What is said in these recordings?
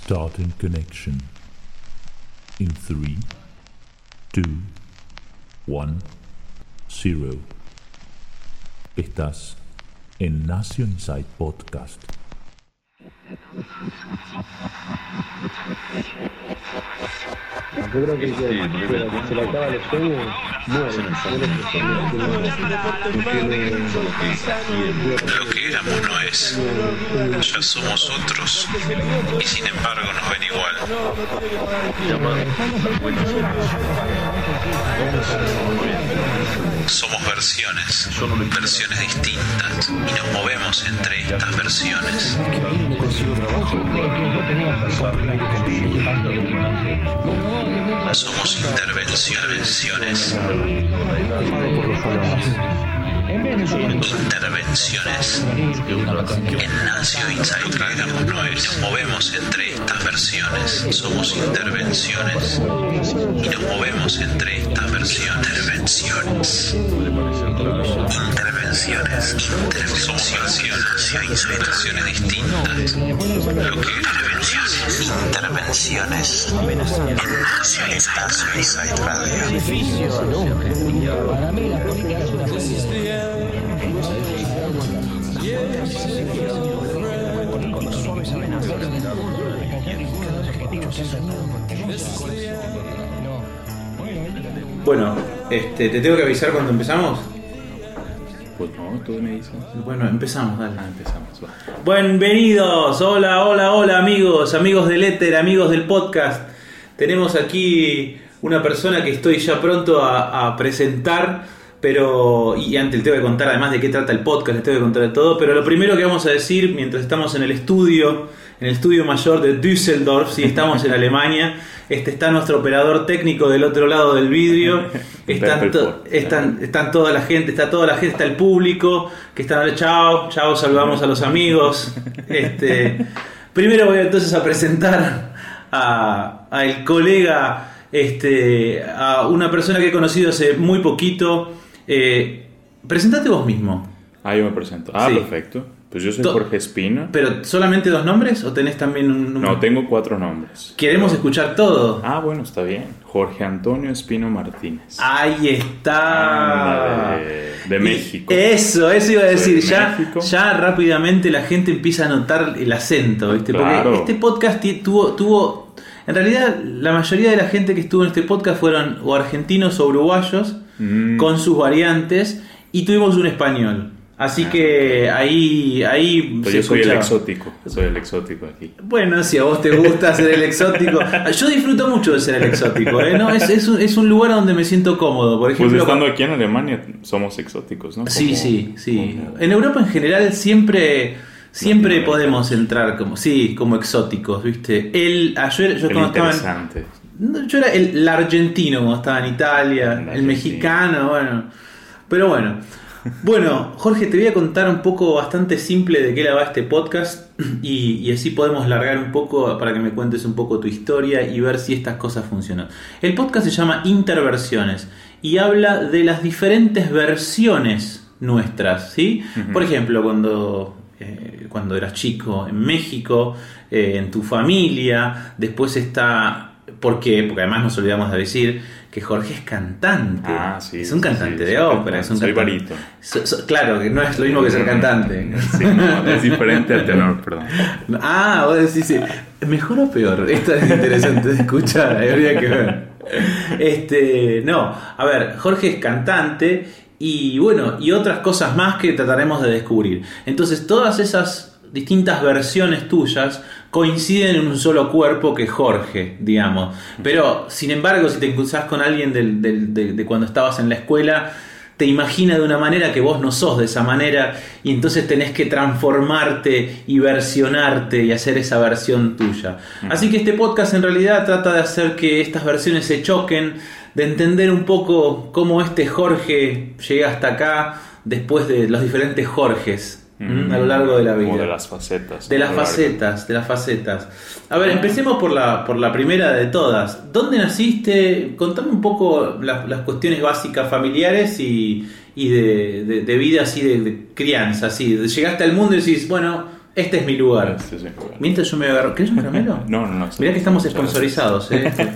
Starting connection. In 3, 2, 1, 0. Estás en Nacio Inside Podcast. Yo creo que se le acaba los sueños, muere. Lo que éramos no es, ya somos otros, y sin embargo nos ven igual. Somos versiones distintas, y nos movemos entre estas versiones. Somos intervenciones. En Nacio Inside éramos nueve. Nos movemos entre estas versiones. Somos intervenciones. Y nos movemos entre estas versiones. Intervenciones. Somos versiones distintas. Lo que intervenciones. En Nacio Inside Radio. Bueno, ¿te tengo que avisar cuando empezamos? Pues no, tú me dices. Bueno, empezamos, dale. Empezamos, va. Bienvenidos, hola amigos del éter, amigos del podcast. Tenemos aquí una persona que estoy ya pronto a presentar, pero y antes le tengo que contar además de qué trata el podcast, le tengo que contar de todo, pero lo primero que vamos a decir mientras estamos en el estudio mayor de Düsseldorf, si estamos en Alemania, está nuestro operador técnico del otro lado del vidrio, están toda la gente, está el público, que están, chao, saludamos a los amigos. Primero voy entonces a presentar a el colega, a una persona que he conocido hace muy poquito. Presentate vos mismo. Yo me presento. Sí. Perfecto. Pues yo soy Jorge Espino. ¿Pero solamente 2 nombres o tenés también un número? No, tengo 4 nombres. Queremos escuchar todo. Bueno, está bien. Jorge Antonio Espino Martínez. Ahí está. De México. Eso iba a decir. México. Ya rápidamente la gente empieza a notar el acento, ¿viste? Claro. Porque este podcast tuvo. En realidad, la mayoría de la gente que estuvo en este podcast fueron o argentinos o uruguayos, con sus variantes, y tuvimos un español. Así que ahí pues yo soy el exótico aquí. Bueno, si a vos te gusta ser el exótico. Yo disfruto mucho de ser el exótico, ¿eh? ¿No? Es un lugar donde me siento cómodo. Por ejemplo, pues estando aquí en Alemania somos exóticos, ¿no? Sí. En Europa en general siempre podemos entrar como exóticos, ¿viste? Yo era el argentino cuando estaba en Italia, el mexicano, bueno. Pero bueno, Jorge, te voy a contar un poco bastante simple de qué va este podcast y así podemos largar un poco para que me cuentes un poco tu historia y ver si estas cosas funcionan. El podcast se llama Interversiones y habla de las diferentes versiones nuestras, ¿sí? Uh-huh. Por ejemplo, cuando eras chico en México, en tu familia, después está... ¿Por qué? Porque además nos olvidamos de decir que Jorge es cantante. Sí, es un cantante de ópera. Soy barítono. Claro, que no es lo mismo que ser cantante. Sí, no, es diferente al tenor, perdón. Vos decís, sí. ¿Mejor o peor? Esto es interesante de escuchar, habría que ver. No, a ver, Jorge es cantante y otras cosas más que trataremos de descubrir. Entonces, todas esas distintas versiones tuyas coinciden en un solo cuerpo que Jorge, digamos. Pero, sin embargo, si te cruzás con alguien de cuando estabas en la escuela, te imagina de una manera que vos no sos de esa manera, y entonces tenés que transformarte y versionarte y hacer esa versión tuya. Así que este podcast en realidad trata de hacer que estas versiones se choquen, de entender un poco cómo este Jorge llega hasta acá después de los diferentes Jorges. A lo largo de la vida. Como de las facetas. De las facetas. A ver, empecemos por la primera de todas. ¿Dónde naciste? Contame un poco las cuestiones básicas familiares y de vida, así de crianza. Así. Llegaste al mundo y decís, bueno, Este es mi lugar. Este es mi lugar. Mientras yo me agarro. ¿Querés un caramelo? No. Mirá que estamos sponsorizados,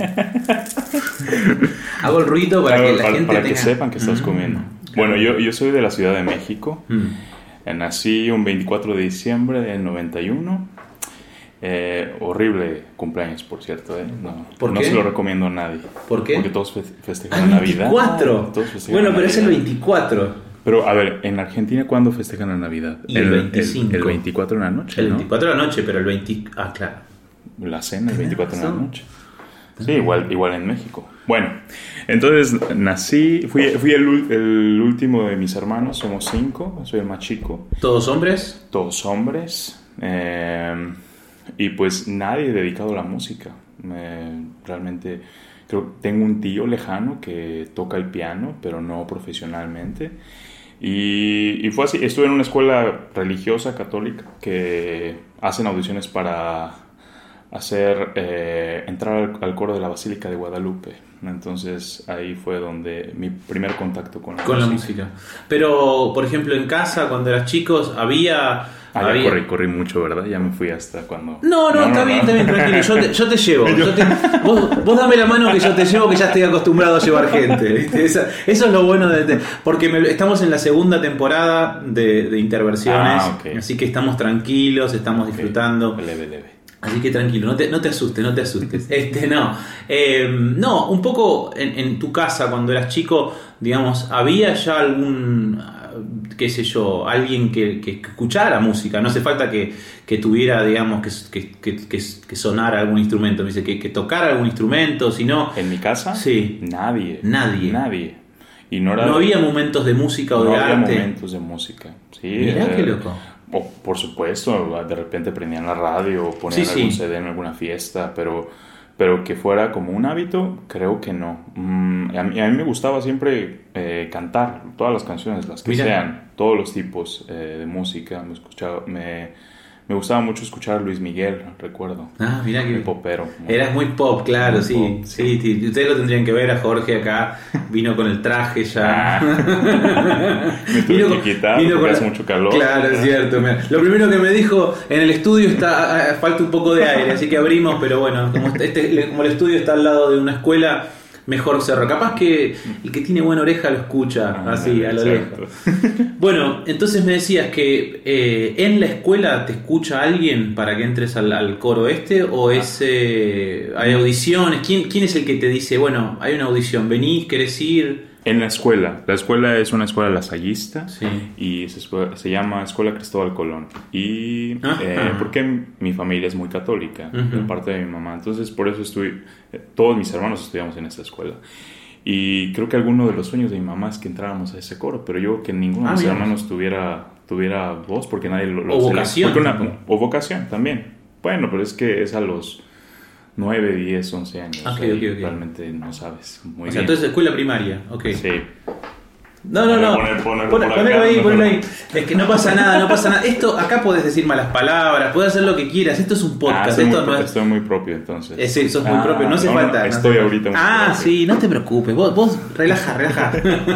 Hago el ruido para que la gente para que tenga... sepan que estás comiendo. Bueno, yo soy de la Ciudad de México. Mm. Nací un 24 de diciembre del 91. Horrible cumpleaños, por cierto. No, ¿Por no qué? se lo recomiendo a nadie. ¿Por qué? Porque todos festejan la Navidad. 24. Todos festejan Bueno, la pero es el Navidad. 24. Pero, a ver, en Argentina, ¿cuándo festejan la Navidad? Y el 25. El 24 de la noche, El ¿no? 24 de la noche, pero el 20... Ah, claro. La cena, el 24 de la razón. noche. Sí, igual en México. Bueno, entonces nací, fui el último de mis hermanos, somos 5, soy el más chico, ¿Todos hombres? todos hombres, y pues nadie dedicado a la música. Realmente creo que tengo un tío lejano que toca el piano, pero no profesionalmente. Y fue así, estuve en una escuela religiosa católica que hacen audiciones para entrar al coro de la Basílica de Guadalupe. Entonces ahí fue donde mi primer contacto con la música. Pero, por ejemplo, en casa, cuando eras chicos, había... Ya corrí mucho, ¿verdad? Ya me fui hasta cuando... No, está bien, tranquilo. Yo te llevo. Vos dame la mano que yo te llevo, que ya estoy acostumbrado a llevar gente. ¿Viste? Eso es lo bueno porque estamos en la segunda temporada de Interversiones. Okay. Así que estamos tranquilos, estamos disfrutando. Leve. Así que tranquilo, no te asustes. No, un poco en tu casa, cuando eras chico, digamos, ¿había ya algún, qué sé yo, alguien que escuchara música? No hace falta que tuviera, digamos, que sonara algún instrumento, me dice, que tocara algún instrumento, sino... ¿En mi casa? Sí. Nadie. Y no había momentos de música o de arte. No había momentos de música. Sí, mirá qué loco. Por supuesto, de repente prendían la radio o ponían algún CD en alguna fiesta, pero que fuera como un hábito, creo que no. A mí me gustaba siempre cantar todas las canciones, las que sean, todos los tipos de música. Me gustaba mucho escuchar a Luis Miguel, recuerdo. Ah, mirá que... El popero. Eras muy pop, claro, muy sí. Pop, sí. Ustedes lo tendrían que ver a Jorge acá. Vino con el traje ya. Me tuve que quitar porque hace mucho calor. Claro, es cierto. Lo primero que me dijo, en el estudio falta un poco de aire, así que abrimos, pero bueno, como el estudio está al lado de una escuela, mejor cerro. Capaz que el que tiene buena oreja lo escucha así, a lo lejos. Bueno, entonces me decías que en la escuela te escucha alguien para que entres al coro o hay audiciones. ¿Quién es el que te dice, bueno, hay una audición, venís, querés ir? En la escuela es una escuela lasallista, sí. Y se llama Escuela Cristóbal Colón. Y porque mi familia es muy católica, de parte de mi mamá, entonces por eso todos mis hermanos estudiamos en esta escuela. Y creo que alguno de los sueños de mi mamá es que entráramos a ese coro, pero yo creo que ninguno de mis hermanos tuviera voz, porque nadie lo... O vocación. O vocación también. Bueno, pero es que es a los 9, 10, 11 años. Okay. Realmente no sabes muy bien. Entonces escuela primaria, ok. Sí. No. Ponelo ahí. Es que no pasa nada. Esto, acá podés decir malas palabras, podés hacer lo que quieras. Esto es un podcast. Estoy muy propio, entonces. Sí, sos muy propio, no hace falta. Estoy ahorita muy propio. Sí, no te preocupes. Vos relaja.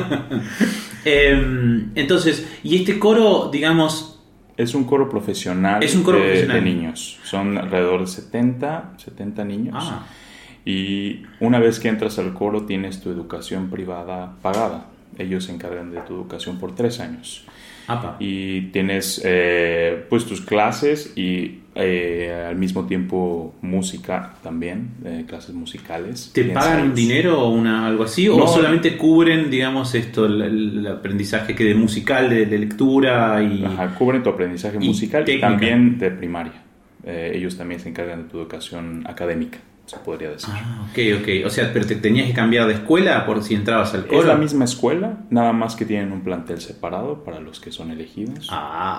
Entonces, y este coro, digamos... Es un coro profesional, de niños. Son alrededor de 70 niños. Y una vez que entras al coro tienes tu educación privada pagada. Ellos se encargan de tu educación por 3 años. Y tienes pues tus clases y al mismo tiempo música también, clases musicales. ¿Te pagan un dinero o algo así? ¿O solamente cubren, digamos, el aprendizaje de musical, de lectura? Cubren tu aprendizaje musical y también de primaria. Ellos también se encargan de tu educación académica, se podría decir. Ok. O sea, pero te tenías que cambiar de escuela por si entrabas al coro. Es la misma escuela, nada más que tienen un plantel separado para los que son elegidos.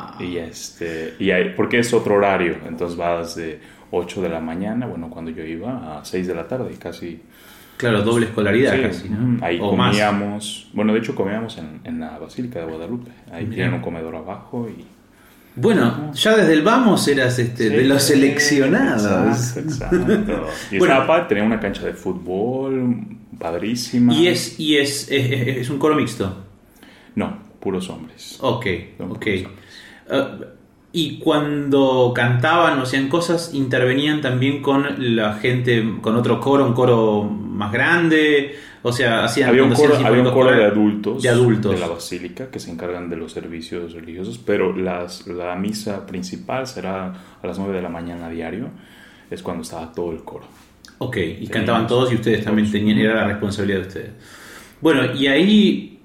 Porque es otro horario, entonces vas de 8 de la mañana, bueno, cuando yo iba, a 6 de la tarde, casi. Claro, doble escolaridad casi, ¿no? Ahí comíamos, más. Bueno, de hecho comíamos en la Basílica de Guadalupe. Ahí tienen un comedor abajo y... Bueno, ya desde el vamos eras de los seleccionados. Exacto. Y estaba padre, tenía una cancha de fútbol padrísima. ¿Y es un coro mixto? No, puros hombres. Ok. Y cuando cantaban o hacían cosas, intervenían también con la gente, con otro coro, un coro más grande. O sea, había un coro de adultos de la basílica que se encargan de los servicios religiosos, pero la misa principal será a las 9 de la mañana diario, es cuando estaba todo el coro. Ok, y cantaban todos y ustedes también tenían, era la responsabilidad de ustedes. Bueno, y ahí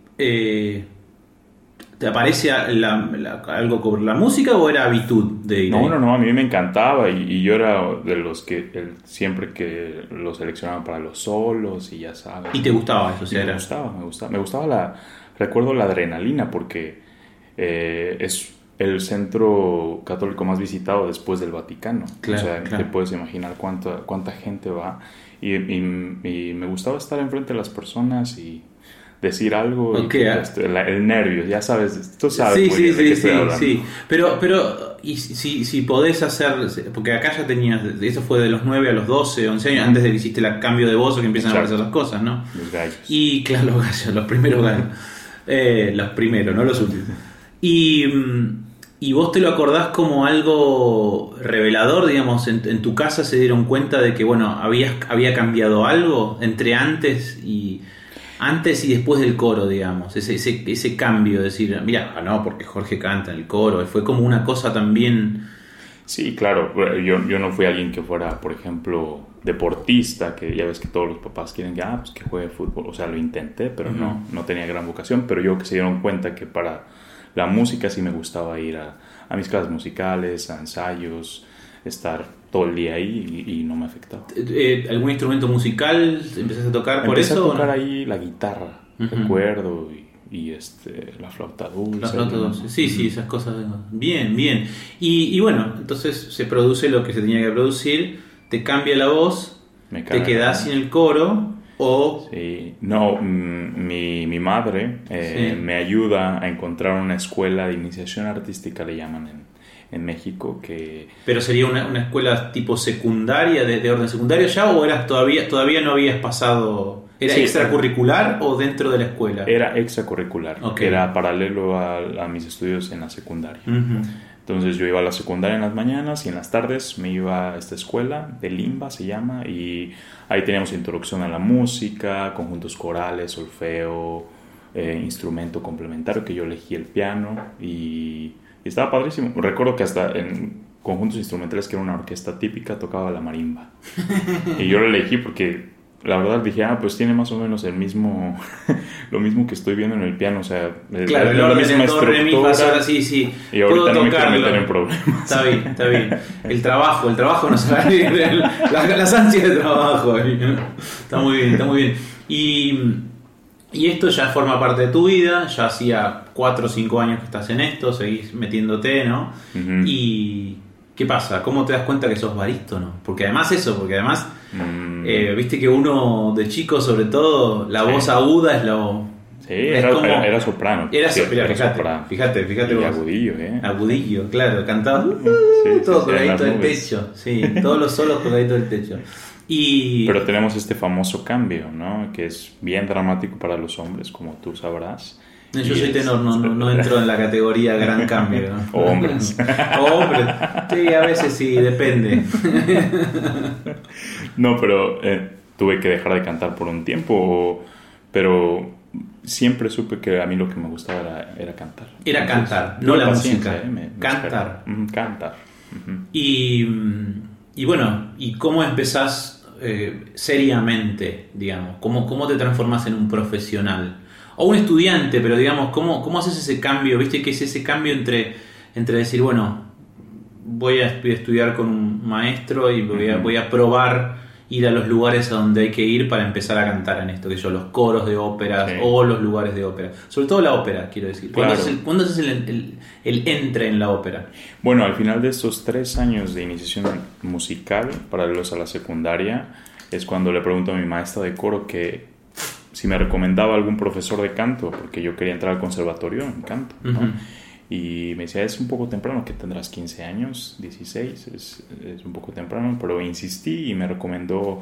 ¿te aparece algo con la música o era habitud de ir? No, a mí me encantaba y yo era de los que siempre que lo seleccionaban para los solos y ya sabes. ¿Y te gustaba eso? O sea, me gustaba recuerdo la adrenalina porque es el centro católico más visitado después del Vaticano. Claro, o sea, claro. Te puedes imaginar cuánta gente va y me gustaba estar enfrente de las personas y decir algo. Okay, el nervio, ya sabes, tú sabes muy bien de qué estoy hablando. Sí. Pero y si podés hacer, porque acá ya tenías, eso fue de los 9 a los 12, 11 años, antes de que hiciste el cambio de voz o que empiezan a aparecer las cosas, ¿no? Los gallos. Y claro, los gallos, los primeros gallos. Los primeros, no los últimos. Y vos te lo acordás como algo revelador, digamos, en tu casa se dieron cuenta de que, bueno, había cambiado algo entre antes y después del coro, digamos, ese cambio, de decir, mira, no, porque Jorge canta en el coro, fue como una cosa también. Sí, claro, yo no fui alguien que fuera, por ejemplo, deportista, que ya ves que todos los papás quieren pues que juegue fútbol, o sea, lo intenté, pero no tenía gran vocación, pero yo que se dieron cuenta que para la música sí me gustaba ir a mis clases musicales, a ensayos, estar todo el día ahí y no me afectaba. ¿Algún instrumento musical empezaste a tocar por eso? Empecé a tocar ahí la guitarra, recuerdo, y la flauta dulce. La flauta dulce, sí, esas cosas. Bien. Y bueno, entonces se produce lo que se tenía que producir, te cambia la voz, te quedás sin el coro o... Sí, no, mi madre me ayuda a encontrar una escuela de iniciación artística, le llaman en México, que... ¿Pero sería una escuela tipo secundaria, de orden secundario ya, o eras todavía no habías pasado... ¿Era extracurricular o dentro de la escuela? Era extracurricular, okay. Era paralelo a mis estudios en la secundaria. Uh-huh. Entonces yo iba a la secundaria en las mañanas y en las tardes me iba a esta escuela, de Limba se llama, y ahí teníamos introducción a la música, conjuntos corales, solfeo, instrumento complementario, que yo elegí el piano y estaba padrísimo. Recuerdo que hasta en conjuntos instrumentales, que era una orquesta típica, tocaba la marimba. Y yo lo elegí porque la verdad dije, pues tiene más o menos lo mismo que estoy viendo en el piano, o sea, claro, la misma estructura. Sí. Y ahorita no me quiero meter en problemas. Está bien. El trabajo no se va a ir, las ansias de trabajo. Está muy bien. Y esto ya forma parte de tu vida, ya hacía 4 o 5 años que estás en esto, seguís metiéndote, ¿no? Uh-huh. Y ¿qué pasa? ¿Cómo te das cuenta que sos barítono? Porque además viste que uno de chico, sobre todo, la voz aguda es lo... Sí, era soprano. Fíjate y vos. Agudillo, Agudillo, claro, cantaba todo colgadito del techo. Sí, todos los solos colgaditos del techo. Pero tenemos este famoso cambio, ¿no? Que es bien dramático para los hombres, como tú sabrás. Yo soy tenor, no entro en la categoría gran cambio, ¿no? O hombres. Sí, a veces sí, depende. No, pero tuve que dejar de cantar por un tiempo, pero siempre supe que a mí lo que me gustaba era cantar. Era cantar, no la música. Cantar. Cantar. Uh-huh. Y bueno, ¿y cómo empezás seriamente, digamos? ¿Cómo te transformás en un profesional? O un estudiante, pero digamos, ¿cómo haces ese cambio? ¿Viste que es ese cambio entre decir, bueno, voy a estudiar con un maestro y voy a probar ir a los lugares a donde hay que ir para empezar a cantar en esto, que yo, los coros de óperas o los lugares de ópera? Sobre todo la ópera, quiero decir. Claro. ¿Cuándo haces el entre en la ópera? Bueno, al final de estos 3 años de iniciación musical, paralelos a la secundaria, es cuando le pregunto a mi maestra de coro que si me recomendaba algún profesor de canto, porque yo quería entrar al conservatorio en canto, ¿no? Uh-huh. Y me decía, es un poco temprano, que tendrás 15 años, 16, es un poco temprano, pero insistí y me recomendó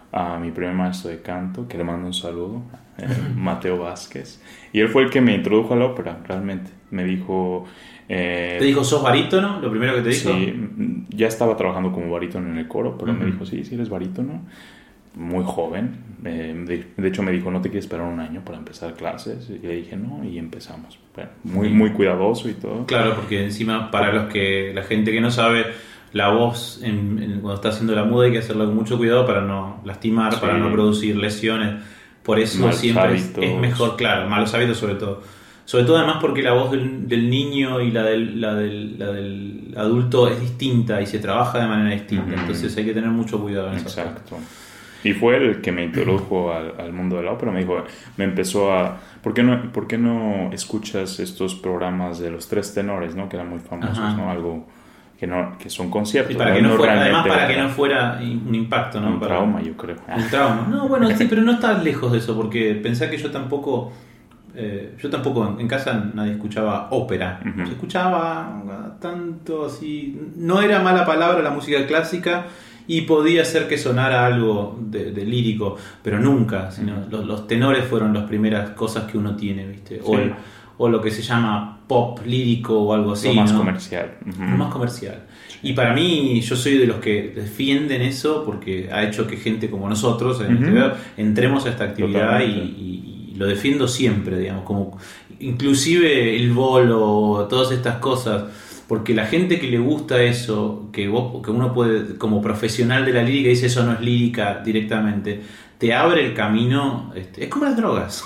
a mi primer maestro de canto, que le mando un saludo, Mateo Vázquez, y él fue el que me introdujo a la ópera, realmente. Me dijo... ¿Te dijo, sos barítono? ¿Lo primero que te dijo? Sí, ya estaba trabajando como barítono en el coro, pero me dijo, sí, eres barítono. Muy joven. De hecho, me dijo, ¿no te quieres esperar un año para empezar clases? Y le dije, no, y empezamos. Bueno, muy cuidadoso y todo. Claro, porque encima, para la gente que no sabe, la voz cuando está haciendo la muda hay que hacerla con mucho cuidado para no lastimar, para no producir lesiones. Por eso malos siempre es mejor, claro, malos hábitos sobre todo. Sobre todo además porque la voz del niño y la del adulto es distinta y se trabaja de manera distinta. Entonces hay que tener mucho cuidado en eso. Exacto. Y fue el que me introdujo al mundo de la ópera. Me empezó a... ¿Por qué no escuchas estos programas de los 3 tenores, ¿no? Que eran muy famosos, ¿no? Algo que son conciertos. Y para que no fuera, además para que no fuera un impacto, ¿no? Un trauma, yo creo. Un trauma. No, bueno, sí, pero no estás lejos de eso, porque pensá que yo tampoco en casa nadie escuchaba ópera. Se escuchaba tanto así. No era mala palabra la música clásica y podía ser que sonara algo de lírico, pero nunca. Sino los tenores fueron las primeras cosas que uno tiene, ¿viste? Sí. O lo que se llama pop lírico o algo así. Lo más ¿no? comercial. Lo más comercial. Y para mí, yo soy de los que defienden eso porque ha hecho que gente como nosotros entremos a esta actividad y lo defiendo siempre, digamos, como inclusive el bolo, todas estas cosas, porque la gente que le gusta eso, que uno puede, como profesional de la lírica, dice eso no es lírica directamente, te abre el camino, es como las drogas.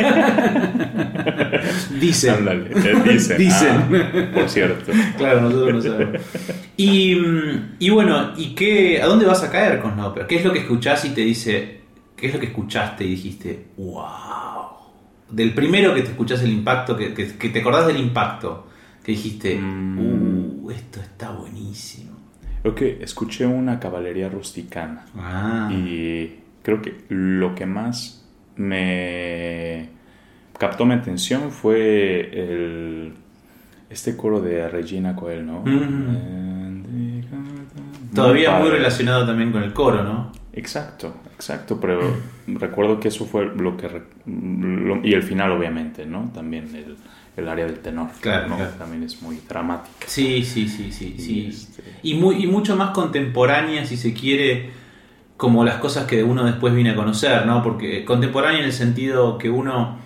Dicen. Ándale, dicen. Por cierto. Claro, nosotros no sabemos. Y bueno, ¿a dónde vas a caer con la ópera? ¿Qué es lo que escuchás y te dice, qué es lo que escuchaste y dijiste, wow? Del primero que te escuchás el impacto, que te acordás del impacto, que dijiste, esto está buenísimo. Creo que escuché una caballería rusticana. Y creo que lo que más me captó mi atención fue este coro de Regina Coel, ¿no? Todavía muy relacionado también con el coro, ¿no? Exacto, pero recuerdo que eso fue y el final obviamente, ¿no? También el área del tenor, claro, ¿no? Claro. También es muy dramática. Sí. Y mucho más contemporánea, si se quiere, como las cosas que uno después viene a conocer, ¿no? Porque contemporánea en el sentido que uno,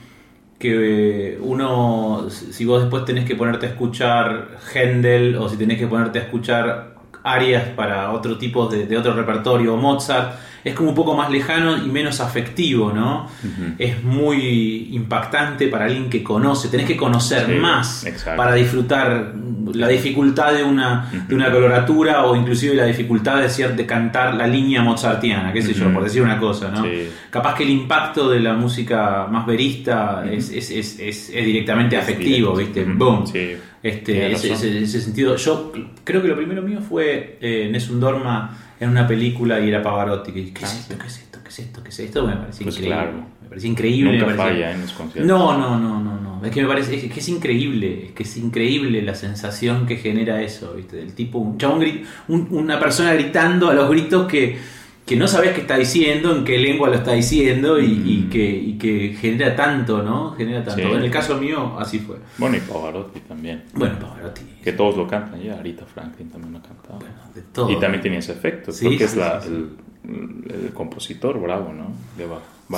si vos después tenés que ponerte a escuchar Händel o si tenés que ponerte a escuchar arias para otro tipo de otro repertorio, Mozart, es como un poco más lejano y menos afectivo, ¿no? Es muy impactante para alguien que conoce, tenés que conocer más para disfrutar la dificultad de una coloratura o inclusive la dificultad de cantar la línea mozartiana, qué sé yo, por decir una cosa, ¿no? Sí. Capaz que el impacto de la música más verista es directamente afectivo, ¿viste? ¡Boom! Sí. Ese sentido. Yo creo que lo primero mío fue Nessun Dorma en una película y era Pavarotti. ¿Qué es esto? Me parecía increíble. Claro. Me parecía increíble. Nunca falla en los conciertos. No. Es que me parece que es increíble. Es que es increíble la sensación que genera eso, ¿viste? Del tipo, un chabón, una persona gritando a los gritos que no sabes qué está diciendo, en qué lengua lo está diciendo y que genera tanto, ¿no? Genera tanto. Sí. En el caso mío, así fue. Bueno, y Pavarotti también. Bueno, Pavarotti. Que todos lo cantan ya. Aretha Franklin también lo cantaba. Bueno, de todo. Y también tenía ese efecto. Sí, creo que es el compositor bravo, ¿no? De Bach.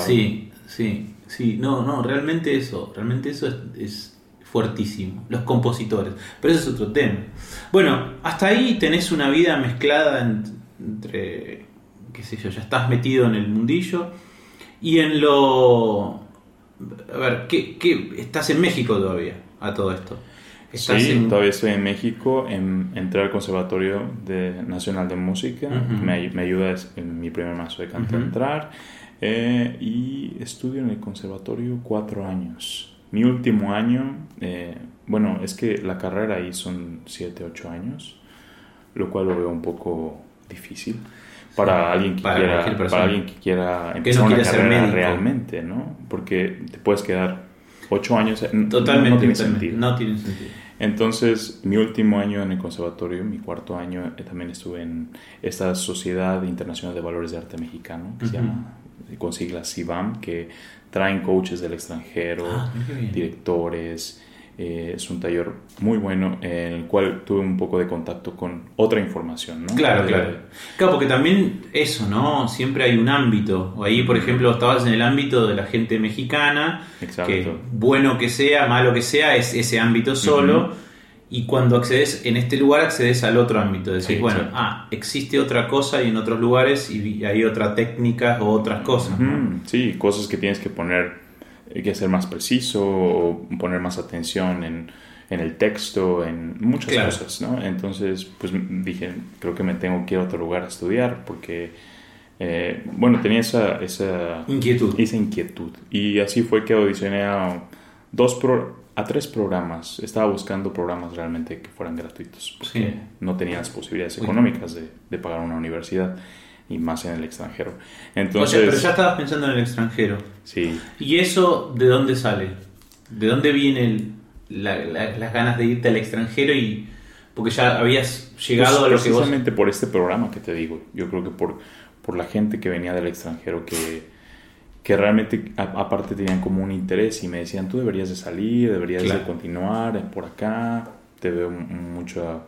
Sí. No, realmente eso es fuertísimo. Los compositores. Pero ese es otro tema. Bueno, hasta ahí tenés una vida mezclada entre... qué sé yo, ya estás metido en el mundillo y en lo... A ver, ¿qué estás en México todavía a todo esto? Todavía estoy en México, entré al Conservatorio Nacional de Música, me ayuda en mi primer maestro de canto a entrar, y estudio en el conservatorio 4 años. Mi último año, es que la carrera ahí son 7-8 años, lo cual lo veo un poco difícil. Para alguien que quiera empezar una carrera realmente, ¿no? Porque te puedes quedar 8 años. Totalmente. No tiene sentido. No tiene sentido. Entonces, mi último año en el conservatorio, mi cuarto año, también estuve en esta Sociedad Internacional de Valores de Arte Mexicano, que se llama, con siglas CIVAM, que traen coaches del extranjero, directores. Es un taller muy bueno en el cual tuve un poco de contacto con otra información, ¿no? Claro, porque también eso, ¿no? Siempre hay un ámbito. Ahí, por ejemplo, estabas en el ámbito de la gente mexicana. Exacto. Que bueno que sea, malo que sea, es ese ámbito solo. Y cuando accedes en este lugar, accedes al otro ámbito. Decís, existe otra cosa y en otros lugares y hay otra técnica o otras cosas, ¿no? Sí, cosas que tienes que poner, hay que ser más preciso o poner más atención en el texto, en muchas cosas, ¿no? Entonces, pues dije, creo que me tengo que ir a otro lugar a estudiar porque, tenía esa inquietud. Y así fue que audicioné a 3 programas. Estaba buscando programas realmente que fueran gratuitos porque no tenía las posibilidades económicas de pagar una universidad. Y más en el extranjero. Entonces, pero ya estabas pensando en el extranjero. Sí. ¿Y eso de dónde sale? ¿De dónde vienen las ganas de irte al extranjero? Y porque ya habías llegado a lo que vos... Precisamente por este programa que te digo. Yo creo que por la gente que venía del extranjero que realmente aparte tenían como un interés y me decían, tú deberías de salir, deberías de continuar por acá, te veo mucho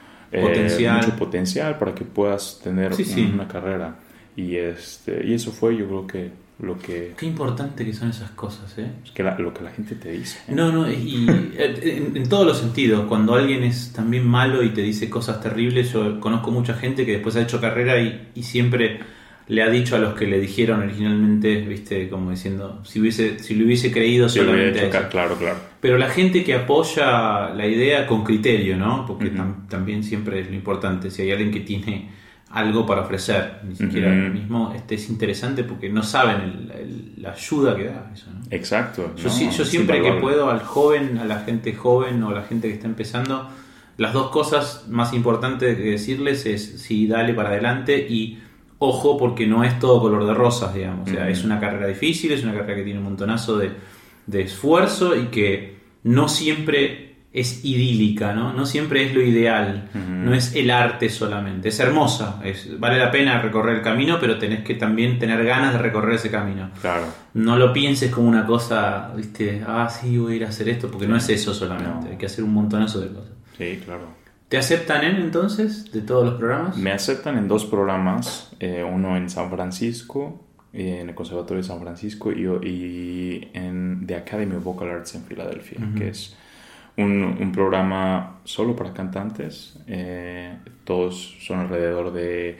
potencial para que puedas tener una carrera. Y eso fue, yo creo que lo que... Qué importante que son esas cosas, ¿eh? Lo que la gente te dice. No, y en todos los sentidos. Cuando alguien es también malo y te dice cosas terribles, yo conozco mucha gente que después ha hecho carrera y siempre le ha dicho a los que le dijeron originalmente, viste, como diciendo, si lo hubiese creído solamente a eso. Claro. Pero la gente que apoya la idea con criterio, ¿no? Porque también siempre es lo importante. Si hay alguien que tiene algo para ofrecer, ni siquiera mismo es interesante porque no saben la ayuda que da eso, ¿no? Exacto. Yo siempre que puedo a la gente joven o a la gente que está empezando, las dos cosas más importantes que decirles es sí, dale para adelante y ojo, porque no es todo color de rosas, digamos. O sea, es una carrera difícil, es una carrera que tiene un montonazo de esfuerzo y que no siempre es idílica, ¿no? No siempre es lo ideal, no es el arte solamente. Es hermosa, vale la pena recorrer el camino, pero tenés que también tener ganas de recorrer ese camino. Claro. No lo pienses como una cosa, ¿viste? Sí, voy a ir a hacer esto, porque no es eso solamente. Hay que hacer un montonazo de cosas. Sí, claro. ¿Te aceptan entonces de todos los programas? Me aceptan en 2 programas, uno en San Francisco, en el Conservatorio de San Francisco y en The Academy of Vocal Arts en Filadelfia, que es un programa solo para cantantes. Todos son alrededor de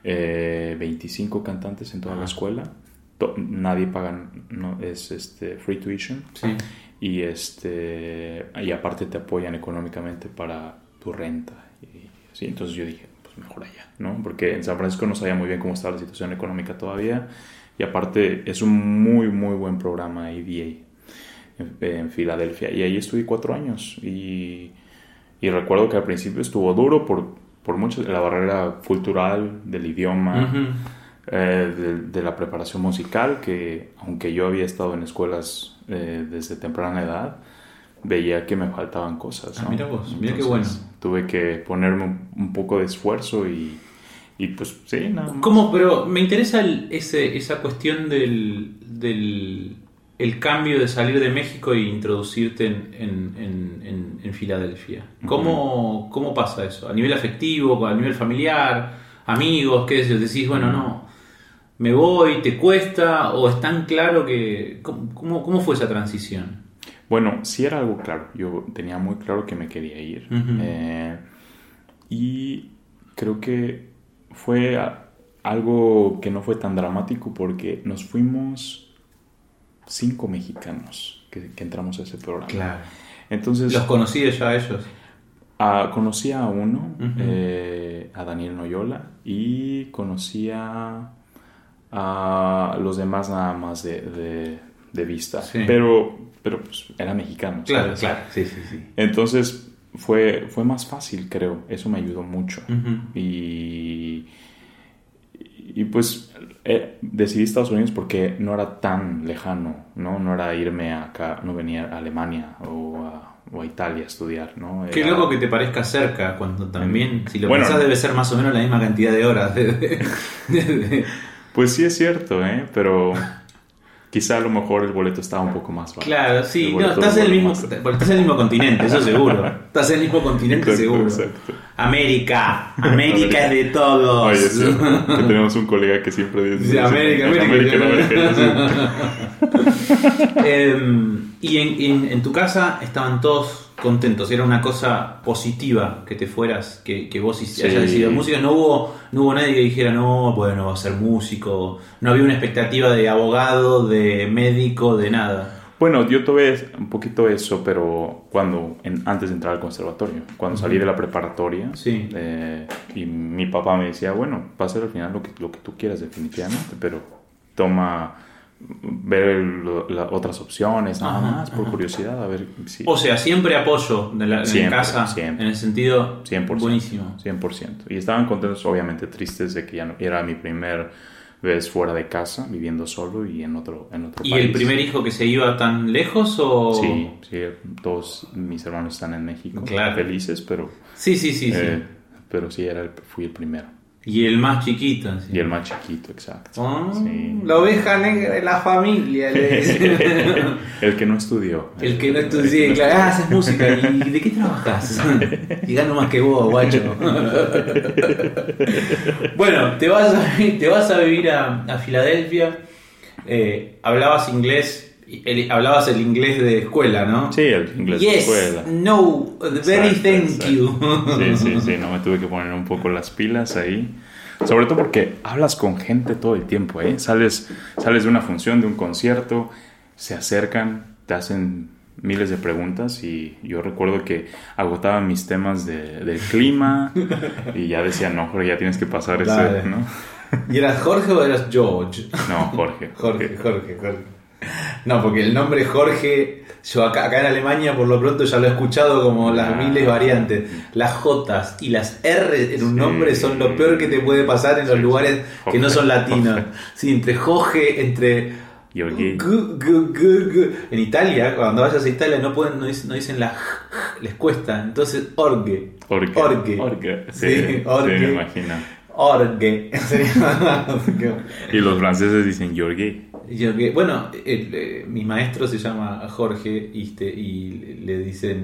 25 cantantes en toda la escuela. Nadie paga, no, es free tuition. Sí. Y aparte te apoyan económicamente para tu renta. Sí, entonces yo dije, pues mejor allá, ¿no? Porque en San Francisco no sabía muy bien cómo estaba la situación económica todavía. Y aparte es un muy, muy buen programa ABA en Filadelfia. Y ahí estuve 4 años. Y recuerdo que al principio estuvo duro por mucho la barrera cultural, del idioma, de la preparación musical, que aunque yo había estado en escuelas desde temprana edad, veía que me faltaban cosas, ¿no? Mira vos, mira entonces, qué bueno. Tuve que ponerme un poco de esfuerzo y pues sí, nada más. ¿Cómo? Pero me interesa esa cuestión del cambio de salir de México e introducirte en Filadelfia. ¿Cómo pasa eso? ¿A nivel afectivo, a nivel familiar, amigos? ¿Qué decís? Decís, bueno, no, me voy, ¿te cuesta? ¿O es tan claro que... ¿Cómo fue esa transición? Bueno, sí era algo claro. Yo tenía muy claro que me quería ir. Y creo que fue algo que no fue tan dramático porque nos fuimos 5 mexicanos que entramos a ese programa. Claro. Entonces, ¿los conocí ya a ellos? Conocí a uno, a Daniel Noyola, y conocía a los demás nada más de vista. Sí. Pero pues era mexicano. Claro, ¿sabes? claro. Sí. Entonces fue más fácil, creo. Eso me ayudó mucho. Y pues decidí Estados Unidos porque no era tan lejano, ¿no? No era irme acá, no venía a Alemania o a Italia a estudiar, ¿no? Qué loco que te parezca cerca, cuando también, si lo pensás, debe ser más o menos la misma cantidad de horas. Pues sí es cierto, pero quizá a lo mejor el boleto estaba un poco más barato. Claro, sí, no, estás en el mismo continente, eso seguro. Estás en el mismo continente, exacto, seguro. Exacto. América es de todos. Oye, sí, que tenemos un colega que siempre dice... Sí, América. Y en tu casa estaban todos contentos, era una cosa positiva que te fueras, que vos hayas decidido música. No hubo nadie que dijera, no, bueno, va a ser músico. No había una expectativa de abogado, de médico, de nada. Bueno, yo tuve un poquito eso, pero antes de entrar al conservatorio, cuando salí de la preparatoria, sí. Y mi papá me decía, bueno, va a ser al final lo que tú quieras definitivamente, pero ver otras opciones, nada más, por curiosidad, a ver si... O sea, siempre apoyo en casa, siempre, en el sentido 100%, buenísimo. 100%. Y estaban contentos, obviamente tristes de que ya no era mi primer vez fuera de casa, viviendo solo y en otro ¿Y país. el primer hijo que se iba tan lejos o...? Sí, todos mis hermanos están en México, claro. Felices, pero... Sí. Pero sí, fui el primero. Y el más chiquito. Sí. Y el más chiquito, exacto. Sí. La oveja negra de la familia. El que no estudió. El que no estudió, claro. Haces música. ¿Y de qué trabajas? Y gano más que vos, guacho. Bueno, te vas a vivir a Filadelfia. Hablabas inglés. Hablabas el inglés de escuela, ¿no? Sí, el inglés de escuela. No, very thank you. Sí, no me tuve que poner un poco las pilas ahí. Sobre todo porque hablas con gente todo el tiempo, ¿eh? Sales de una función, de un concierto, se acercan, te hacen miles de preguntas y yo recuerdo que agotaban mis temas del clima y ya decían, no, Jorge, ya tienes que pasar ese, ¿no? ¿Y eras Jorge o eras George? No, Jorge. Jorge. No, porque el nombre Jorge, yo acá en Alemania por lo pronto ya lo he escuchado como las miles variantes. Las Jotas y las R en un nombre son lo peor que te puede pasar en los lugares que no son latinos. Sí, entre Jorge, entre... En Italia, cuando vayas a Italia no dicen la les cuesta. Entonces, Orge. Sí, me imagino. Orge. Y los franceses dicen Jorge. Bueno, mi maestro se llama Jorge y le dicen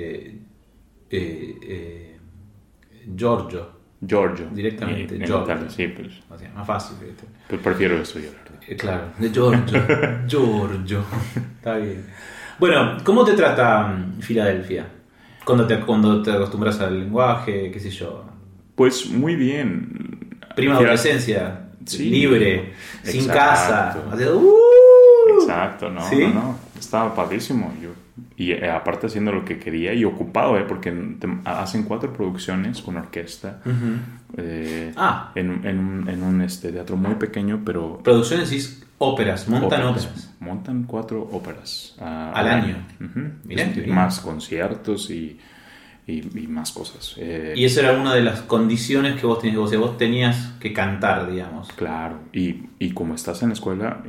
Giorgio. Directamente Giorgio. Italia, sí, pues. O sea, más fácil. Pues prefiero eso yo, la verdad. Claro, de Giorgio. Está bien. Bueno, ¿cómo te trata Filadelfia? Cuando te acostumbras al lenguaje, qué sé yo. Pues muy bien. Prima adolescencia. Sí, libre, exacto. Sin casa. Exacto, no, ¿sí? No. Estaba padrísimo. Y aparte haciendo lo que quería y ocupado, porque hacen 4 producciones con orquesta. Uh-huh. En un teatro muy pequeño, pero... Producciones y óperas, montan óperas. Montan 4 óperas al año. Uh-huh. Mirá, más conciertos y más cosas. Y eso era una de las condiciones que vos tenías. O sea, vos tenías que cantar, digamos. Claro. Y como estás en la escuela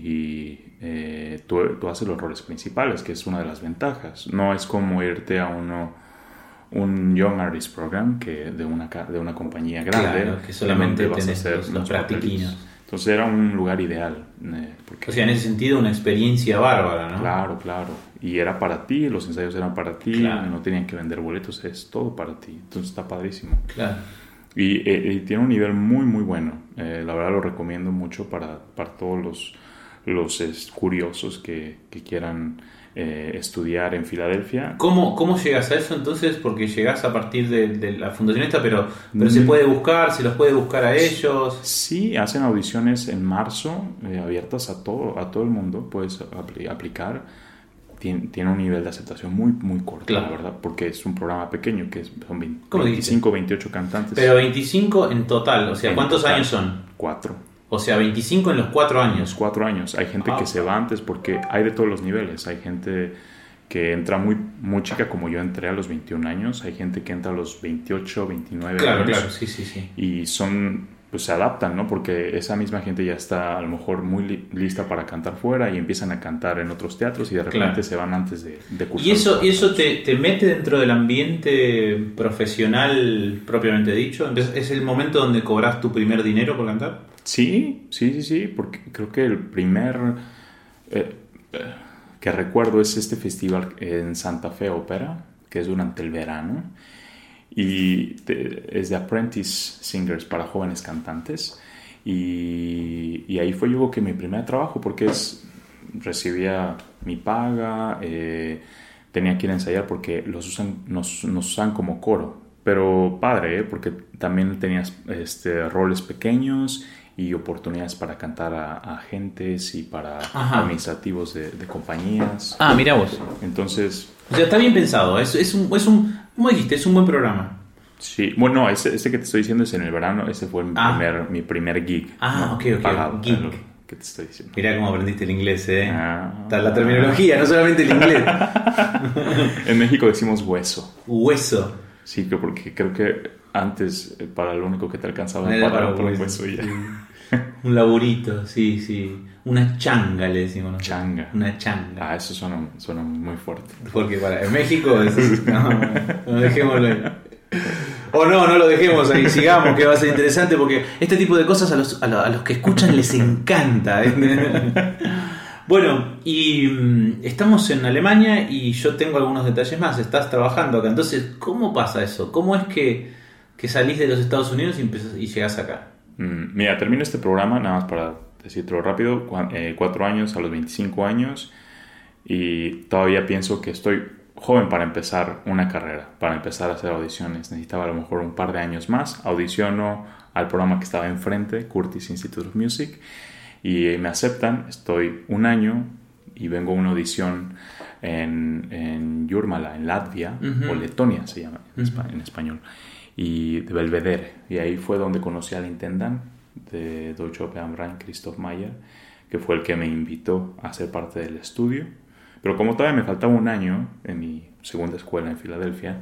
tú haces los roles principales, que es una de las ventajas. No es como irte a un Young Artist Program que de una compañía grande. Claro, que solamente vas a hacer los practiquinos. Entonces era un lugar ideal. O sea, en ese sentido, una experiencia bárbara, ¿no? Claro. Y era para ti, los ensayos eran para ti, claro. No tenían que vender boletos, es todo para ti. Entonces está padrísimo. Claro. Y tiene un nivel muy, muy bueno. La verdad lo recomiendo mucho para todos los curiosos que quieran estudiar en Filadelfia. ¿Cómo llegas a eso entonces? Porque llegas a partir de la fundación esta, pero se puede buscar, se los puede buscar a ellos. Sí, hacen audiciones en marzo, abiertas a todo el mundo, puedes aplicar. Tiene un nivel de aceptación muy, muy corto, claro. La verdad, porque es un programa pequeño, que son 25, 28 cantantes. Pero 25 en total, o sea, ¿cuántos años son? 4. O sea, 25 en los 4 años. Los 4 años. Hay gente que se va antes porque hay de todos los niveles. Hay gente que entra muy, muy chica, como yo entré a los 21 años. Hay gente que entra a los 28, 29 años. Claro, sí. Y son pues se adaptan, ¿no? Porque esa misma gente ya está a lo mejor muy lista para cantar fuera y empiezan a cantar en otros teatros y de repente se van antes de cursar. ¿Y eso te mete dentro del ambiente profesional propiamente dicho? Entonces, ¿es el momento donde cobras tu primer dinero por cantar? Sí, porque creo que el primer que recuerdo es este festival en Santa Fe Ópera, que es durante el verano. Y es de Apprentice Singers para jóvenes cantantes y ahí fue yo creo que mi primer trabajo porque recibía mi paga, tenía que ir a ensayar porque nos usan como coro, pero padre, porque también tenías roles pequeños y oportunidades para cantar a agentes y para administrativos de compañías. Mira vos. Entonces, o sea, está bien pensado, es un ¿cómo dijiste? Es un buen programa. Sí, bueno, ese que te estoy diciendo es en el verano, ese fue mi primer gig. Ok, pagado, gig. Que te estoy diciendo. Mirá cómo aprendiste el inglés, Está la terminología, no solamente el inglés. En México decimos hueso. Hueso. Sí, porque creo que antes para lo único que te alcanzaba para un hueso y ya. Un laburito, sí. Una changa le decimos nosotros. Changa. Una changa. Eso suena muy fuerte. Porque en México no dejémoslo ahí. O no lo dejemos ahí, sigamos, que va a ser interesante porque este tipo de cosas a los que escuchan les encanta. Bueno, y estamos en Alemania y yo tengo algunos detalles más. Estás trabajando acá, entonces, ¿cómo pasa eso? ¿Cómo es que salís de los Estados Unidos y llegás acá? Mira, termino este programa, nada más para decirlo rápido, 4 años a los 25 años y todavía pienso que estoy joven para empezar una carrera, para empezar a hacer audiciones. Necesitaba a lo mejor un par de años más. Audiciono al programa que estaba enfrente, Curtis Institute of Music, y me aceptan. Estoy un año y vengo a una audición en Jurmala, en Latvia, o Letonia se llama en español, y de Belvedere. Y ahí fue donde conocí al intendant de Deutsche Oper am Rhein, Christoph Mayer, que fue el que me invitó a ser parte del estudio. Pero como todavía me faltaba un año en mi segunda escuela en Filadelfia,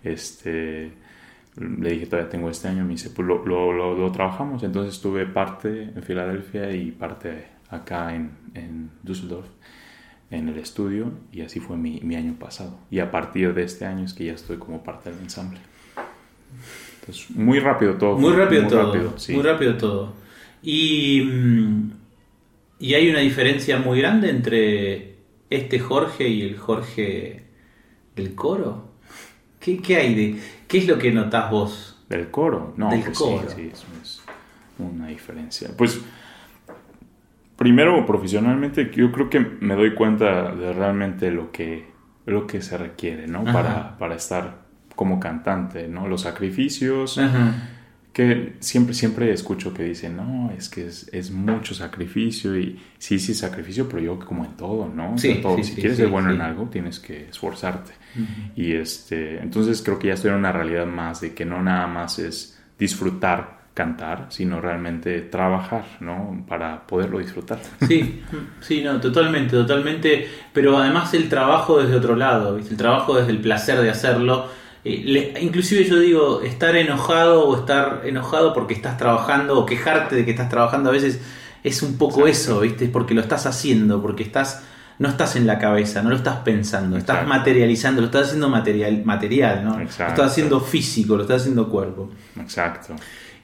le dije, todavía tengo este año, me dice, pues lo trabajamos. Entonces tuve parte en Filadelfia y parte acá en Düsseldorf, en el estudio, y así fue mi año pasado. Y a partir de este año es que ya estoy como parte del ensamble. Entonces, muy rápido todo. Muy rápido todo. Y hay una diferencia muy grande entre este Jorge y el Jorge del coro. ¿Qué hay qué es lo que notás vos? ¿Del coro? No, del pues coro. Sí, eso es una diferencia. Pues, primero, profesionalmente, yo creo que me doy cuenta de realmente lo que se requiere, ¿no? Para estar como cantante, ¿no? Los sacrificios, que siempre escucho que dicen, no, es que es mucho sacrificio, y sí, sacrificio, pero yo como en todo, ¿no? Sí, en todo. Si quieres ser bueno en algo, tienes que esforzarte. Y entonces creo que ya estoy en una realidad más de que no nada más es disfrutar cantar, sino realmente trabajar, ¿no? Para poderlo disfrutar. Sí, no, totalmente, pero además el trabajo desde otro lado, ¿viste? El trabajo desde el placer de hacerlo. Inclusive yo digo, estar enojado porque estás trabajando, o quejarte de que estás trabajando a veces es un poco eso, ¿viste? Porque lo estás haciendo, porque no estás en la cabeza, no lo estás pensando, estás materializando, lo estás haciendo material, ¿no? Lo estás haciendo físico, lo estás haciendo cuerpo. Exacto.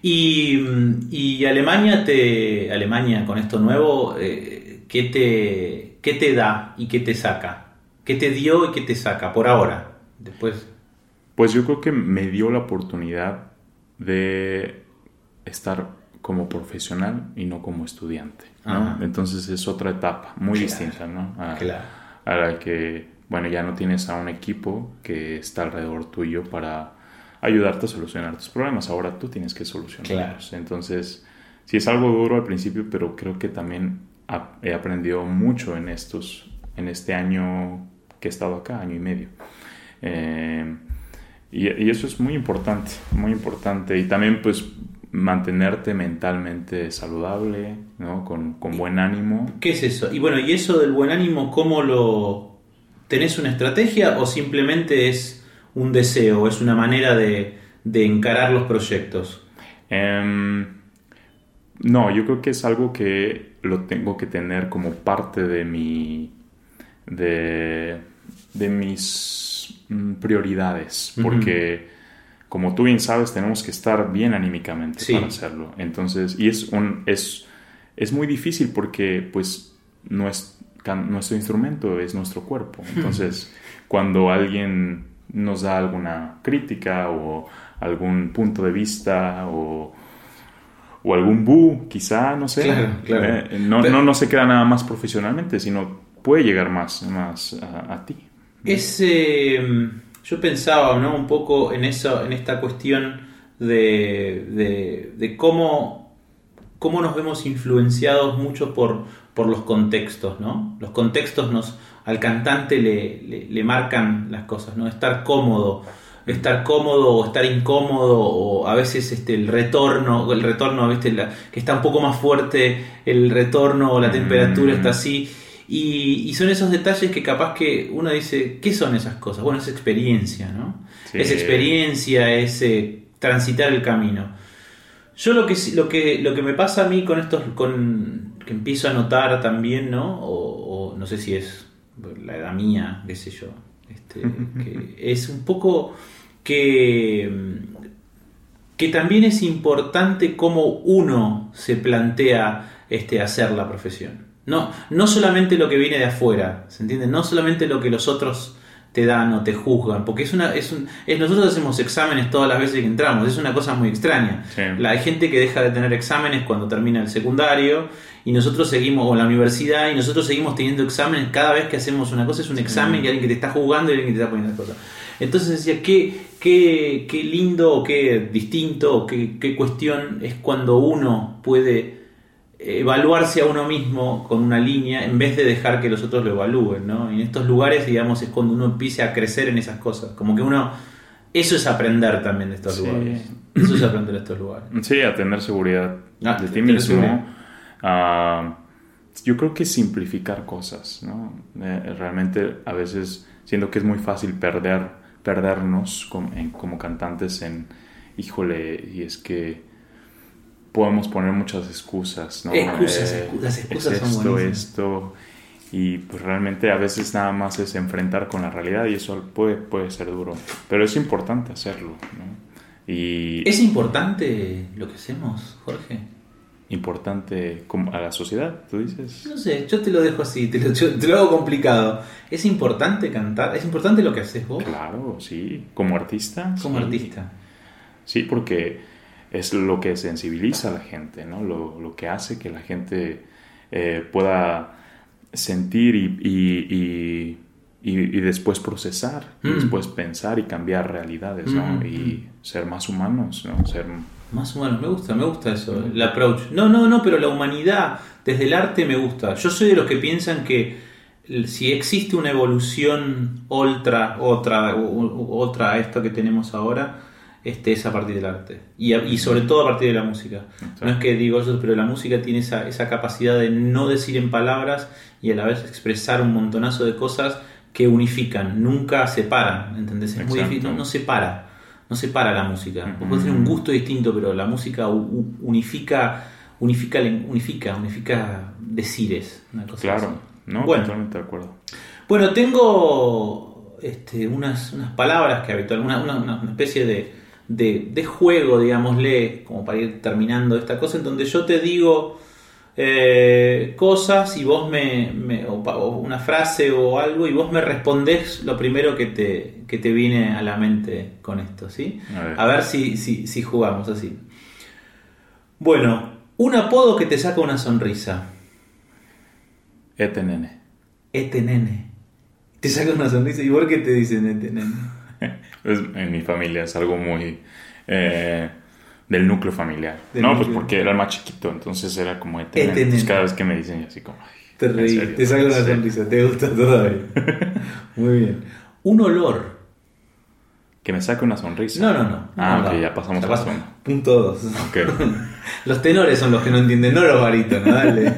Y Alemania con esto nuevo, ¿qué te da y qué te saca? ¿Qué te dio y qué te saca por ahora? Después... Pues yo creo que me dio la oportunidad de estar como profesional y no como estudiante, ¿no? Entonces es otra etapa muy distinta, ¿no? A la que, bueno, ya no tienes a un equipo que está alrededor tuyo para ayudarte a solucionar tus problemas. Ahora tú tienes que solucionarlos. Entonces, sí es algo duro al principio, pero creo que también he aprendido mucho en este año que he estado acá, año y medio. Y eso es muy importante. Y también, pues, mantenerte mentalmente saludable, ¿no? Con buen ánimo. ¿Qué es eso? Y bueno, ¿y eso del buen ánimo, cómo lo... ¿Tenés una estrategia o simplemente es un deseo, es una manera de encarar los proyectos? No, yo creo que es algo que lo tengo que tener como parte de mis prioridades, porque como tú bien sabes, tenemos que estar bien anímicamente para hacerlo. Entonces, y es muy difícil porque pues nuestro instrumento es nuestro cuerpo. Entonces, cuando alguien nos da alguna crítica o algún punto de vista o algún quizá, no sé. Claro. No se queda nada más profesionalmente, sino puede llegar más a ti. Yo pensaba, ¿no? Un poco en eso, en esta cuestión de cómo nos vemos influenciados mucho por los contextos, ¿no? Los contextos al cantante le marcan las cosas, ¿no? Estar cómodo o estar incómodo, o a veces el retorno, ¿viste? Que está un poco más fuerte el retorno, o la temperatura está así. Y son esos detalles que capaz que uno dice, ¿qué son esas cosas? Bueno, es experiencia, ¿no? Sí. Es experiencia, es transitar el camino. Yo lo que me pasa a mí con estos, que empiezo a notar también, ¿no? O no sé si es la edad mía, qué sé yo, que es un poco que también es importante cómo uno se plantea hacer la profesión. No solamente lo que viene de afuera, ¿se entiende? No solamente lo que los otros te dan o te juzgan, porque nosotros hacemos exámenes todas las veces que entramos, es una cosa muy extraña. Sí. Hay gente que deja de tener exámenes cuando termina el secundario, y nosotros seguimos, o la universidad, y nosotros seguimos teniendo exámenes cada vez que hacemos una cosa. Es un examen y alguien que te está juzgando y alguien que te está poniendo las cosas. Entonces decía, qué lindo, o qué distinto, o qué cuestión es cuando uno puede evaluarse a uno mismo con una línea en vez de dejar que los otros lo evalúen, ¿no? Y en estos lugares, digamos, es cuando uno empieza a crecer en esas cosas. Como que eso es aprender también de estos lugares. Eso es aprender de estos lugares. Sí, a tener seguridad de ti mismo. Yo creo que simplificar cosas, ¿no? Realmente a veces siento que es muy fácil perdernos como cantantes híjole, y es que podemos poner muchas excusas, ¿no? Las excusas son buenísimas. Esto, y pues realmente a veces nada más es enfrentar con la realidad, y eso puede ser duro, pero es importante hacerlo, ¿no? ¿Es importante lo que hacemos, Jorge? Importante a la sociedad, ¿tú dices? No sé, yo te lo dejo así, te lo hago complicado. ¿Es importante cantar? ¿Es importante lo que haces vos? Claro, sí, como artista. Como artista. Sí, porque es lo que sensibiliza a la gente, ¿no? Lo que hace que la gente pueda sentir y después procesar, y después pensar y cambiar realidades, ¿no? Y ser más humanos, ¿no? Más humanos, me gusta eso, el approach. No, pero la humanidad desde el arte me gusta. Yo soy de los que piensan que si existe una evolución otra a esto que tenemos ahora, es a partir del arte y sobre todo a partir de la música. No es que digo yo, pero la música tiene esa capacidad de no decir en palabras y a la vez expresar un montonazo de cosas que unifican, nunca separan, ¿entendés? Es muy difícil, no separa la música. Vos podés tener un gusto distinto, pero la música unifica decires, una cosa claro, así. ¿no? Bueno, totalmente de acuerdo. Bueno, tengo unas palabras que habitualmente, una especie de juego, digámosle, como para ir terminando esta cosa, en donde yo te digo cosas y vos o una frase o algo, y vos me respondés lo primero que te viene a la mente con esto, ¿sí? A ver si jugamos así. Bueno, un apodo que te saca una sonrisa. Nene. Nene. Te saca una sonrisa. ¿Y por qué te dicen nene? Pues en mi familia es algo muy del núcleo familiar. Pues porque era el más chiquito, entonces era como nene. Entonces cada vez que me dicen así como... Te reí, te saca una sonrisa, te gusta todavía. Muy bien. Un olor. Que me saque una sonrisa. No. Ok, ya pasamos a la zona. Punto 2. Okay. Los tenores son los que no entienden, no los barítonos, dale.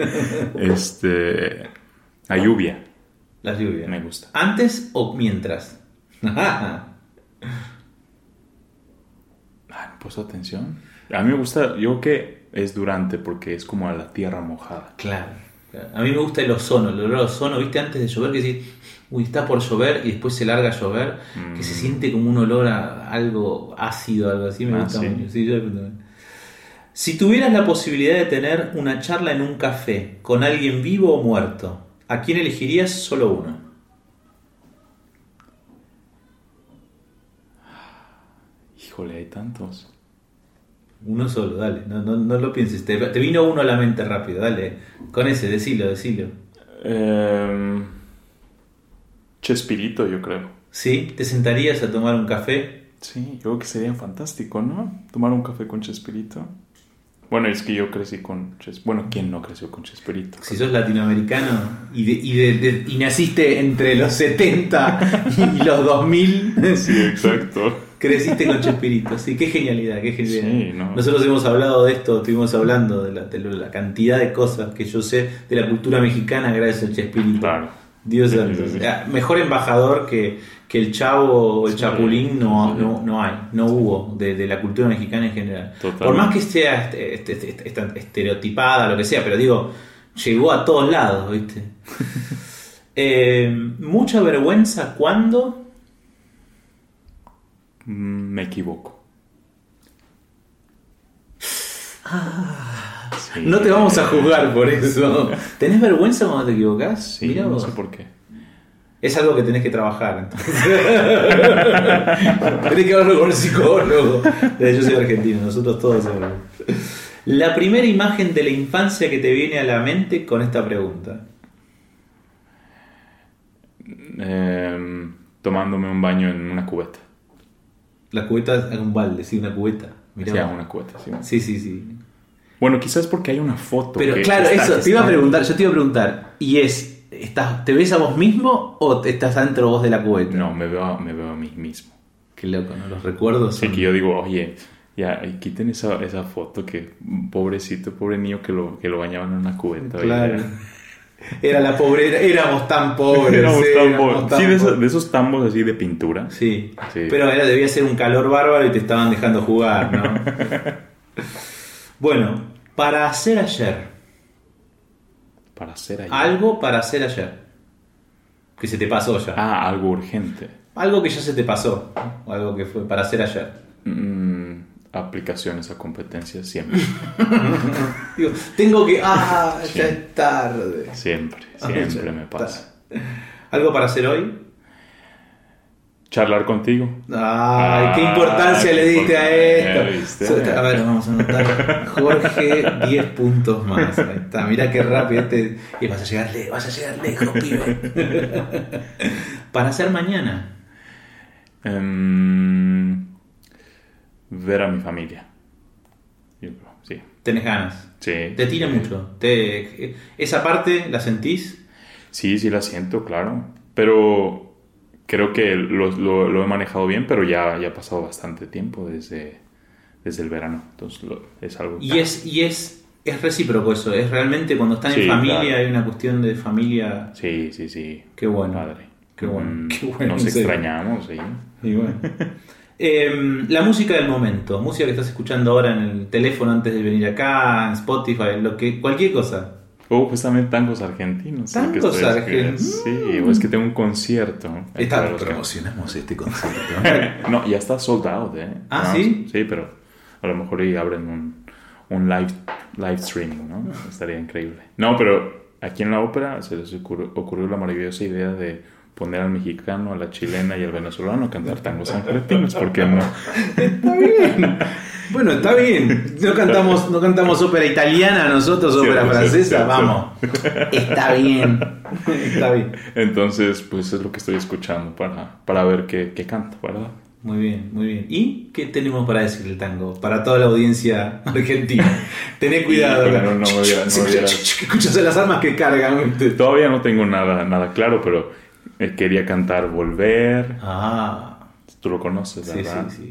La lluvia. La lluvia. Me gusta. ¿Antes o mientras? No he puesto atención. A mí me gusta, yo que es durante porque es como a la tierra mojada. Claro. A mí me gusta el ozono, el olor a ozono, ¿viste? Antes de llover, que decís, uy, está por llover y después se larga a llover, que se siente como un olor a algo ácido, algo así, me gusta mucho. Sí, si tuvieras la posibilidad de tener una charla en un café con alguien vivo o muerto, ¿a quién elegirías? Solo uno. Híjole, hay tantos. Uno solo, dale, no lo pienses, te vino uno a la mente rápido, dale, con ese, decilo. Chespirito, yo creo. ¿Sí? ¿Te sentarías a tomar un café? Sí, yo creo que sería fantástico, ¿no? Tomar un café con Chespirito. Bueno, es que yo crecí con Chespirito. Bueno, ¿quién no creció con Chespirito? Si sos latinoamericano y naciste entre los 70 y los 2000. Sí, exacto. Creciste con Chespirito, sí, qué genialidad. Sí, ¿no? Nosotros hemos hablado de esto, estuvimos hablando de la cantidad de cosas que yo sé de la cultura mexicana gracias a Chespirito. Claro. Dios santo. Sí. Mejor embajador que el Chavo o el Chapulín no hubo de la cultura mexicana en general. Totalmente. Por más que sea estereotipada, lo que sea, pero digo, llegó a todos lados, ¿viste? Mucha vergüenza cuando... Me equivoco. Sí. No te vamos a juzgar por eso. ¿Tenés vergüenza cuando te equivocás? Sí, mirá, no sé por qué. Es algo que tenés que trabajar, entonces. Tenés que hablarlo con el psicólogo. Yo soy argentino, nosotros todos somos. La primera imagen de la infancia que te viene a la mente con esta pregunta. Tomándome un baño en una cubeta. La cubeta es un balde, sí, una cubeta. Mirá, sí, una cubeta, sí. Sí. Bueno, quizás porque hay una foto. Pero claro, yo te iba a preguntar, ¿y te ves a vos mismo o estás dentro vos de la cubeta? No, me veo a mí mismo. Qué loco, ¿no? Los recuerdos son... Sí, que yo digo, oye, ya, quiten esa foto, que pobrecito, pobre niño que lo bañaban en una cubeta. Claro. Era la pobreza, éramos tan pobres. Sí, de esos tambos así de pintura. Sí. Pero debía ser un calor bárbaro y te estaban dejando jugar, ¿no? Bueno, para hacer ayer. Algo para hacer ayer. Que se te pasó ya. Algo urgente. Algo que ya se te pasó. O algo que fue para hacer ayer. Aplicaciones a competencias siempre. Digo, tengo que... ya es tarde. Siempre me pasa. ¿Algo para hacer hoy? Charlar contigo. Qué importancia le diste a esto. A ver, vamos a anotar. Jorge, 10 puntos más. Ahí está, mirá qué rápido y vas a llegar lejos, pibe. Para hacer mañana. Ver a mi familia. Sí. ¿Tenés ganas? Sí. ¿Te tira mucho? ¿Esa parte la sentís? Sí, la siento, claro. Pero creo que lo he manejado bien, pero ya ha pasado bastante tiempo desde el verano. Entonces es algo... Y es recíproco eso. Es realmente cuando están en familia, claro. Hay una cuestión de familia... Sí. Qué bueno. Padre. Qué bueno. Nos extrañamos, sí. Y bueno. La música del momento, música que estás escuchando ahora en el teléfono antes de venir acá, en Spotify, cualquier cosa. Justamente tangos argentinos. ¿Tangos argentinos? Sí, o es que tengo un concierto. Promocionamos este concierto. No, ya está sold out, ¿Sí? Sí, pero a lo mejor ahí abren un live streaming, ¿no? Estaría increíble. No, pero aquí en la ópera se les ocurrió la maravillosa idea de poner al mexicano, a la chilena y al venezolano a cantar tangos argentinos, ¿por qué no? Está bien. Bueno, está bien. No cantamos ópera italiana, nosotros ópera francesa, vamos. Está bien. Entonces, pues es lo que estoy escuchando para ver qué canto, ¿verdad? Muy bien. ¿Y qué tenemos para decir el tango? Para toda la audiencia argentina. Tené cuidado. No escuchas las armas que cargan. Todavía no tengo nada claro, pero quería cantar Volver. Tú lo conoces, ¿verdad? Sí.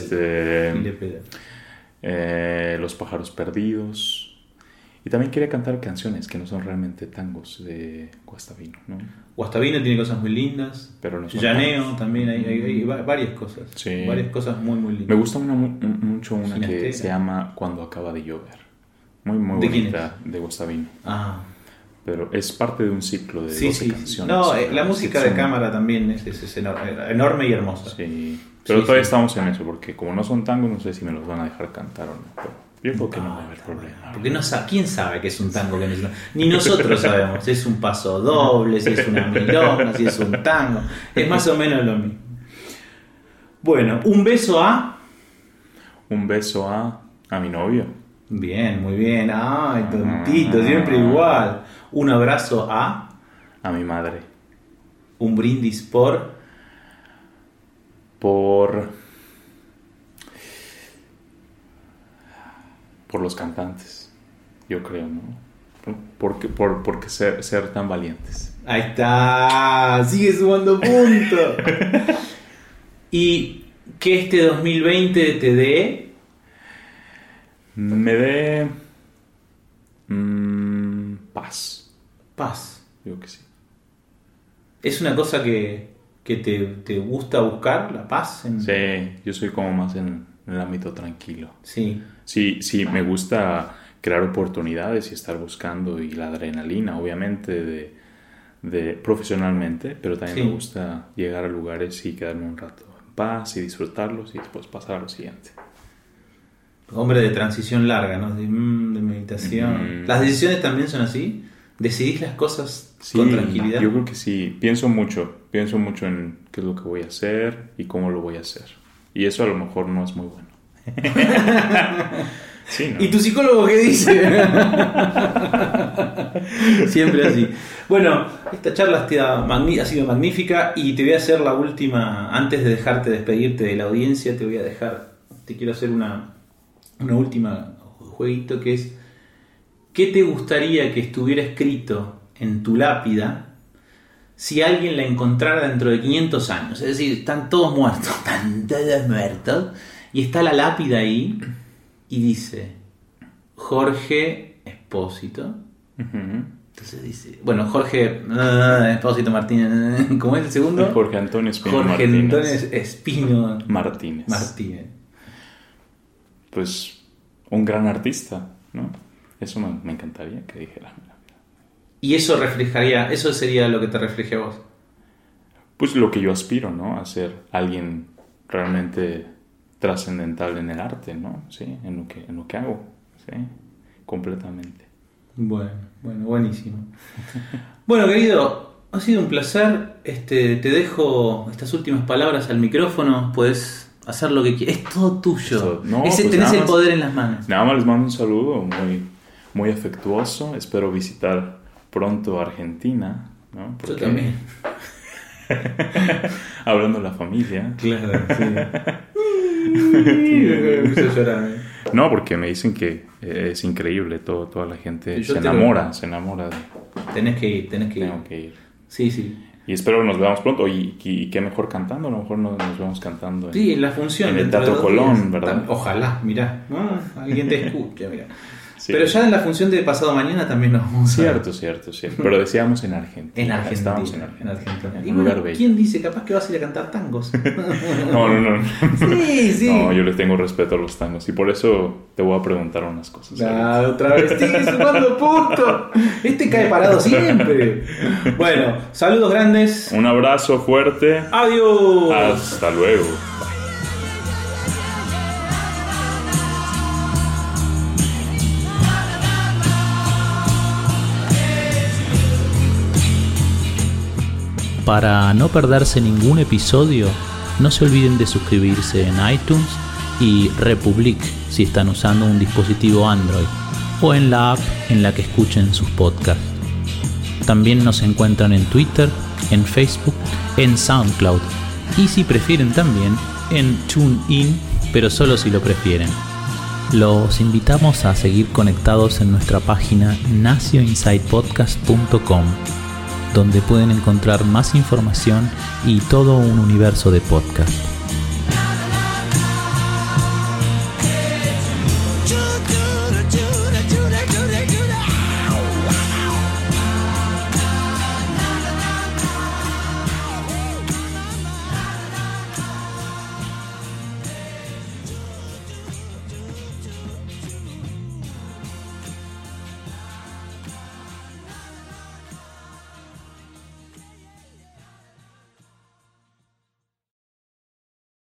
Los pájaros perdidos. Y también quería cantar canciones que no son realmente tangos de Guastavino, ¿no? Guastavino tiene cosas muy lindas. Pero no son Llaneo tangos. También hay varias cosas. Sí. Varias cosas muy, muy lindas. Me gusta mucho una que se llama Cuando acaba de llover. muy bonita, de Guastavino. Pero es parte de un ciclo de 12 canciones. No, la música de cámara también es enorme y hermosa. Sí, pero todavía estamos en eso, porque como no son tangos, no sé si me los van a dejar cantar o no. Pero yo creo que no va a haber problema. Porque ¿quién sabe que es un tango? Ni nosotros sabemos si es un paso doble, si es una milonga, si es un tango. Es más o menos lo mismo. Bueno, un beso a mi novio. Bien, muy bien. Ay, tontito, siempre igual. Un abrazo a mi madre. Un brindis por los cantantes, yo creo, ¿no? Porque ser tan valientes. Ahí está, sigue sumando puntos. Y que este 2020 te dé. Me dé paz. Digo que sí. ¿Es una cosa que te gusta buscar, la paz? Sí, yo soy como más en el ámbito tranquilo. Sí, me gusta crear oportunidades y estar buscando, y la adrenalina, obviamente, de profesionalmente, pero también me gusta llegar a lugares y quedarme un rato en paz y disfrutarlos y después pasar a lo siguiente. Hombre de transición larga, ¿no? De meditación. ¿Las decisiones también son así? ¿Decidís las cosas con tranquilidad? Yo creo que sí. Pienso mucho en qué es lo que voy a hacer y cómo lo voy a hacer. Y eso a lo mejor no es muy bueno. Sí, ¿no? ¿Y tu psicólogo qué dice? Siempre así. Bueno, esta charla ha sido magnífica, y te voy a hacer la última. Antes de dejarte despedirte de la audiencia, te quiero hacer una última jueguito, que es: ¿qué te gustaría que estuviera escrito en tu lápida si alguien la encontrara dentro de 500 años? Es decir, están todos muertos, y está la lápida ahí y dice Jorge Espósito. Entonces dice, bueno, Jorge Espósito Martínez, ¿cómo es el segundo? Jorge Antonio Espino Martínez. Pues un gran artista, ¿no? Eso me encantaría que dijera. ¿Y eso sería lo que te refleje a vos? Pues lo que yo aspiro, ¿no? A ser alguien realmente trascendental en el arte, ¿no? Sí, en lo que hago, sí, completamente. Bueno, buenísimo. Bueno, querido, ha sido un placer. Te dejo estas últimas palabras al micrófono. Puedes hacer lo que quieras. Es todo tuyo. Tenés el poder en las manos. Nada más les mando un saludo muy, muy afectuoso. Espero visitar pronto Argentina, ¿no? Yo también. Hablando de la familia. Claro, sí. Me empecé a llorar. No, porque me dicen que es increíble, toda la gente se enamora de... Tenés que ir. Tengo que ir. Sí. Y espero que nos veamos pronto. Y qué mejor cantando. A lo mejor nos vemos cantando en la función. En el Teatro Colón, ¿verdad? Ojalá, mirá. Alguien te escucha, mirá. Sí. Pero ya en la función de pasado mañana también nos vamos Cierto. Pero decíamos en Argentina. Estábamos en Argentina. Y bueno, ¿quién dice? Capaz que vas a ir a cantar tangos. No. Sí. No, yo les tengo respeto a los tangos. Y por eso te voy a preguntar unas cosas. Otra vez sigue sumando puntos. Cae parado siempre. Bueno, saludos grandes. Un abrazo fuerte. Adiós. Hasta luego. Para no perderse ningún episodio, no se olviden de suscribirse en iTunes y Republic si están usando un dispositivo Android, o en la app en la que escuchen sus podcasts. También nos encuentran en Twitter, en Facebook, en SoundCloud y, si prefieren, también en TuneIn, pero solo si lo prefieren. Los invitamos a seguir conectados en nuestra página nacioinsidepodcast.com, donde pueden encontrar más información y todo un universo de podcast.